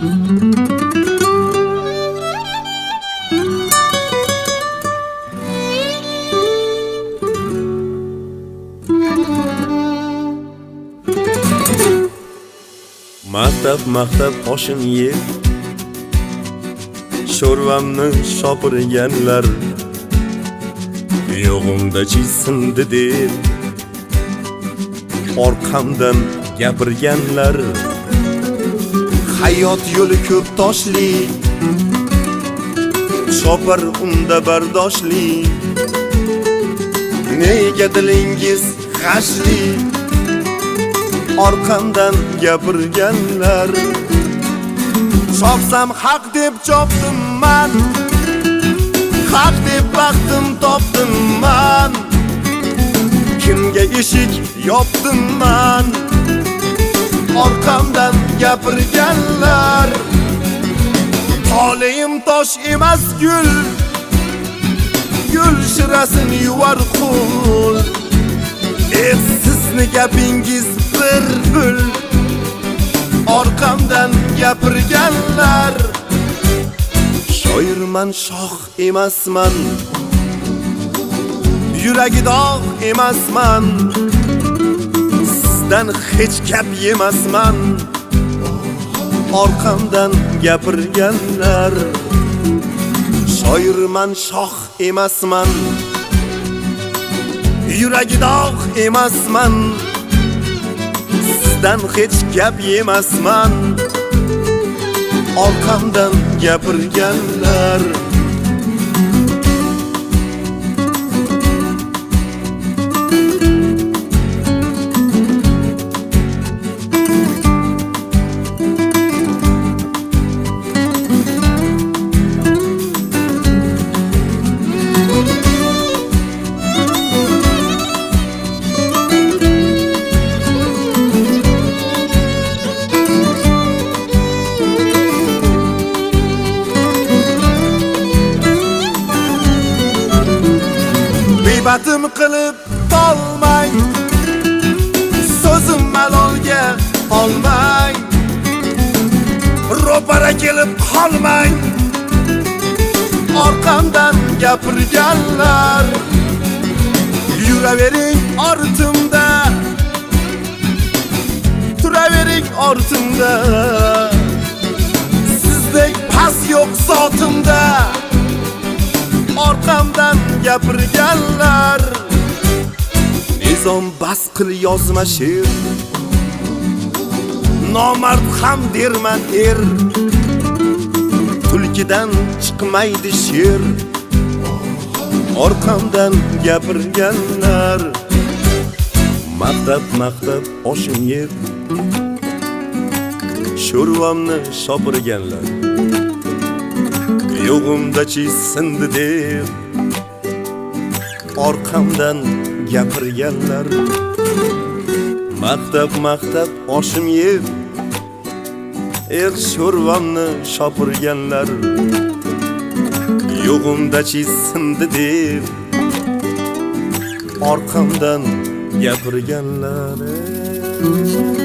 Maktab oshim yeb sho'rvamni shopirganlar yo'g'imda chizsindi deb orqamdan gapirganlar. Hayot yo'li ko'p toshli, chopar unda bardoshli. Nega dilingiz g'ashli, orqamdan gapirganlar. Chopsam haq deb chopdim man, haq deb baxtim topdim man. Kimga eshik yopdim man, orqamdan gapirganlar. Toleim tosh emas gul, gul shirasin yuvar qo'l. Sizni gapingiz bir pul, orqamdan gapirganlar. Shoirman, shoh emasman, yuragi dog' emasman. Sizdan hech gap yemasman, orqamdan gapirganlar. Shoirman, shoh emasman, yuragi dog' emasman. Sizdan hech gap yemasman, orqamdan gapirganlar. Batim qilib tolmang, so'zim malolga olmang. Ro'para kelib qolmang, orqamdan gapirganlar. Yuravering ortimda, turavering ortimda. Sizdek pas yo'q zotimda, orqamdan gapirganlar. Nizom bas qil yozma she'r, nomard ham derman er. Tulkidan chiqmaydi she'r, orqamdan gapirganlar. Maktab oshim yeb sho'rvamni shopirganlar yo'g'imda chizsindi deb orqamdan gapirganlar. Maktab oshim yeb sho'rvamni shopirganlar yo'g'imda chizsindi deb orqamdan gapirganlar.